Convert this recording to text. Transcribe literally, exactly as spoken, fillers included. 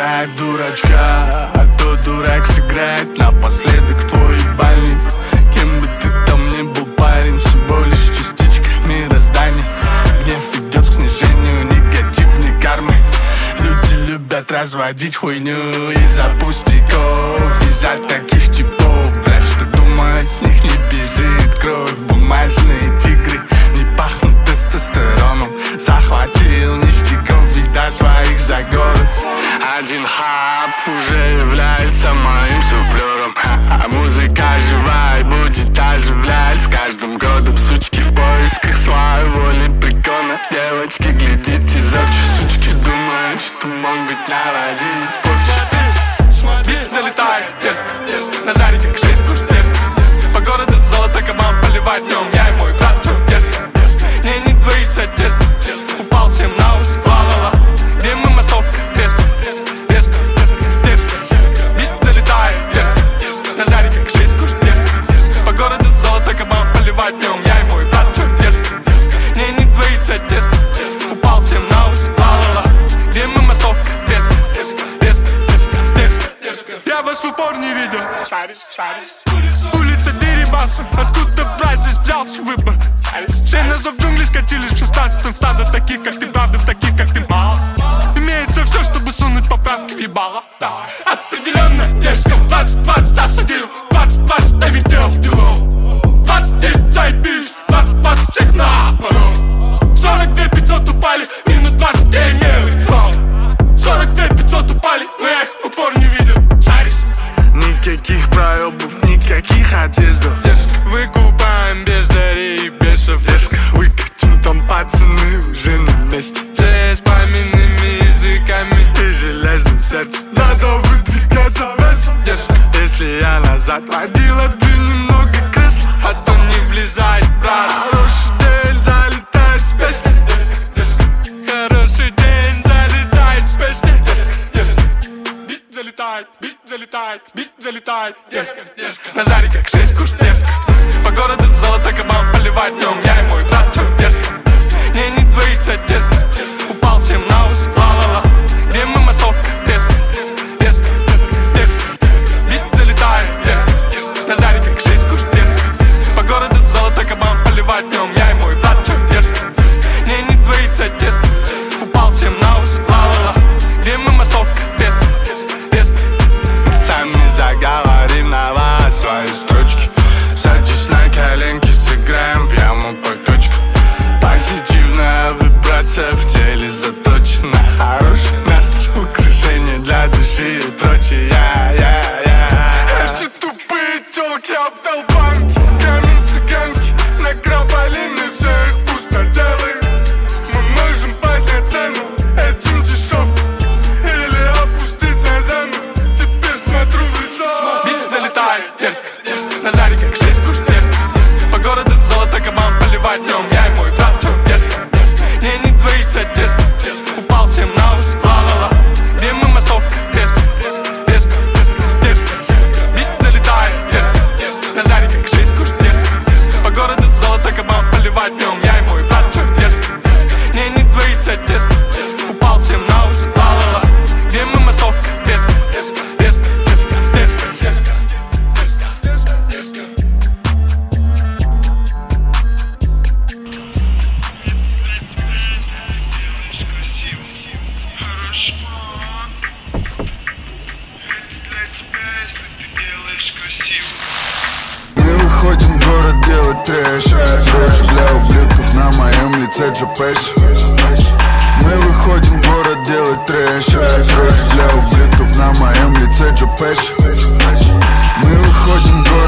играй в дурачка, а то дурак сыграет напоследок твой ебальник. Кем бы ты там ни был, парень, всего лишь частичка мироздания. Гнев идет к снижению негативной кармы. Люди любят разводить хуйню из-за пустяков, из-за таких типов, блядь, что думают, с них не бежит кровь. Бумажные тигры не пахнут тестостероном. Захватил ништяков, вида своих за город. Один хаб уже является моим суфлером, а музыка живая будет оживлять с каждым годом. Сучки в поисках своей воли, прикольно. Девочки, глядите зорче, сучки думают, что могут наводить порчу. Смотри, залетает дерзко, дерзко, на заре как шесть куш дерзко, дерзко. По городу золото кабан поливать днем, я и мой брат, чё дерзко, дерзко. Не, не двоится дерзко, дерзко. Упал всем на ус, ла-ла-ла. Где мы массовка, дерзко, дерзко, дерзко. Бит залетает дерзко, дерзко, на заре как шесть куш дерзко, дерзко. По городу золото кабан поливать днем, я и мой брат, чё дерзко, дерзко. Не, не двоится дерзко, дерзко. Упал всем на ус, ла-ла-ла. Где мы массовка, дерзко, дерзко, дерзко, дерзко, дерзко. Я вас в упор не видел. Шаришь, шаришь. Улица Дерибасу, откуда брать здесь взялся выбор? Все на зов джунглей скатились в шестнадцатом. Стадо таких, как ты, правда, в таких, как ты, мало. Имеется все, чтобы сунуть поправки в ебало. Определенно дерзко. Двадцать двадцать осадил, двадцать двадцать доведел дело. Двадцать десять заебись, двадцать двадцать всех на порог. Сорок две пятьсот упали, минут двадцать я имел их. Сорок две пятьсот упали, но я их в упор не видел. Шаришь? Никаких проебов, никаких отъездов. Дерзко. Выкупаем без дарей и бесов. Дерзко. Выкатим там пацаны уже на месте. С пламенными языками и железным сердцем. Надо выдвигаться весом. Дерзко. Если я назад водил, отдвинь немного кресла, а то не влезает, брат. Хороший день залетает с песней. Дерзко, дерзко. Хороший день залетает с песней. Дерзко, дерзко. Бит залетает, бит залетает, бит залетает. Дерзко, дерзко. На заре как шесть куш дерзко. По городу золото кабан поливать днем, я и мой брат, чё дерзко. Не, не двоится дерзко. Упал всем на ус, ла-ла-ла. Где мы массовка, дерзко, дерзко, дерзко. Бит залетает дерзко. На заре как шесть куш дерзко. По городу золото кабан поливать днем, я и мой брат, чё дерзко. Не, не двоится дерзко. Упал всем на ус, ла-ла-ла. Где мы массовка, дерзко, дерзко. Мы сами заговорим на вас свои строчки. Садись на коленки, сыграем в яму по точкам. Позитивная вибрация в теле заточена. Хороший настрой, украшение для души и прочее. Я, я, я. Эти тупые тёлки обдолбанки, камень цыганки, накропали все их пустоделы. Мы можем поднять цену этим дешевкам или опустить на землю. Теперь смотрю в лицо. Бит залетает дерзко, дерзко. На заре как шесть куш дерзко. По городу золото кабан поливать днем, я и мой брат, чё дерзко, дерзко. Не, не двоится дерзко, дерзко. Упал всем на ус, ла-ла-ла. Где мы массовка, дерзко, дерзко, дерзко. Бит залетает дерзко, дерзко. На заре как шесть куш дерзко. По городу золото кабан поливать днем, я и мой брат, чё дерзко, дерзко. Не, не двоится дерзко, дерзко. Упал всем на ус, ла-ла-ла. Где мы массовка, дерзко, дерзко, дерзко, дерзко, дерзко, дерзко. Мы выходим в город делать трэш. Дрожь для ублюдков на моем лице Джопэш. Мы выходим в город делать трэш. Дрожь для ублюдков на моем лице Джопэш. Мы выходим в город